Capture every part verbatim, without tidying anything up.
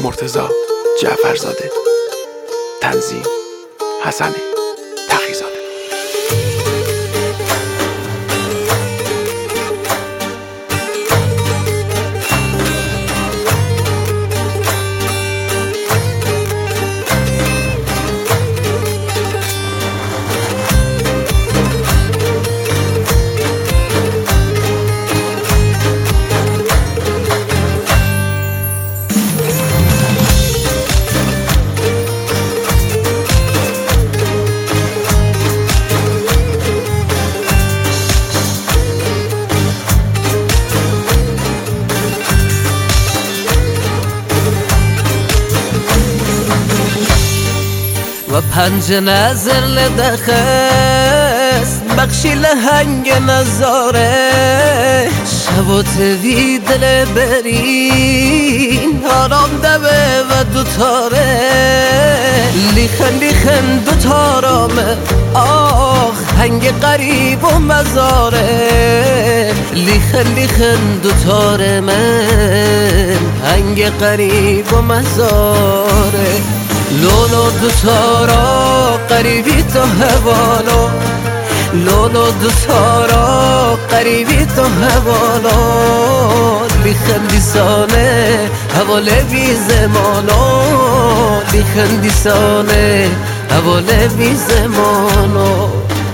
مرتضی جعفرزاده. تنظیم حسن تقی‌زاده. و پنج نظر لدخست بخشی لهنگ نظاره شب و توی دل برین آرام دبه و دوتاره لیخن لیخن دوتارامه آخ هنگ قریب و مزاره لیخن لیخن دوتاره من هنگ قریب و مزاره لولو دوتارا قریبی تو هوالو لولو دوتارا قریبی تو هوالو لیخن دیسانه حواله بی زمانو لیخن دیسانه حواله بی زمانو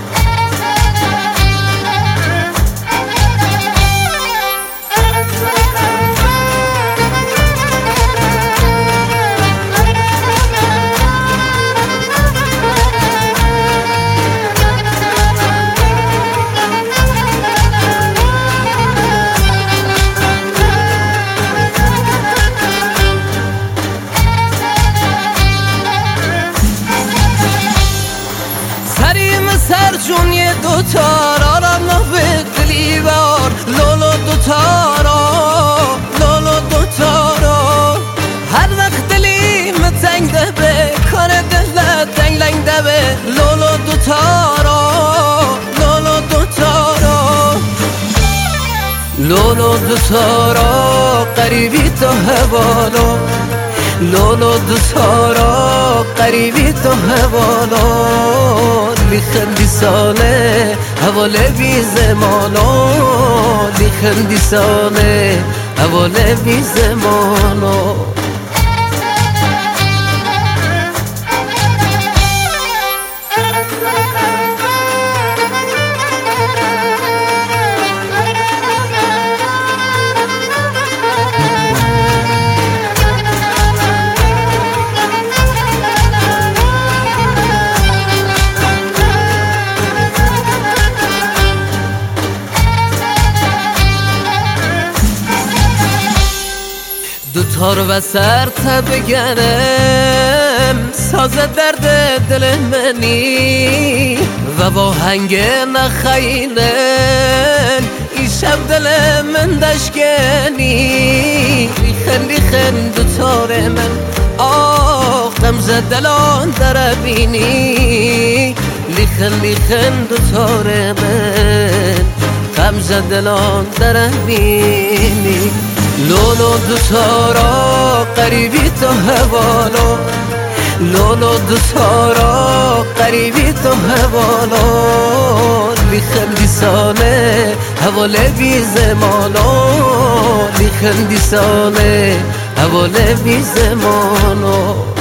سرجون یه دوتارا را نویدلی بار لولو دوتارا لولو دوتارا هر وقت دلی متنگ ده به کار دل تنگ لنگ ده به لولو دوتارا لولو دوتارا لولو دوتارا قریبی تو هوالو لولو دوتارا قریبی تو هوالو لیخن دیسانه حواله بی زمانو لیخن دیسانه حواله بی زمانو دوتار و سر بگرم ساز درد دل منی و با هنگ نخیلن این شب دل من دشگنی لیخن لیخن دوتار من آخ غمزه دلان در بینی لیخن لیخن دوتار من غمزه دلان در بینی لولو دوتارا قریبی تو هوالو لولو دوتارا قریبی تو هوالو لیخن دیسانه حواله بی زمانو لیخن دیسانه حواله بی زمانو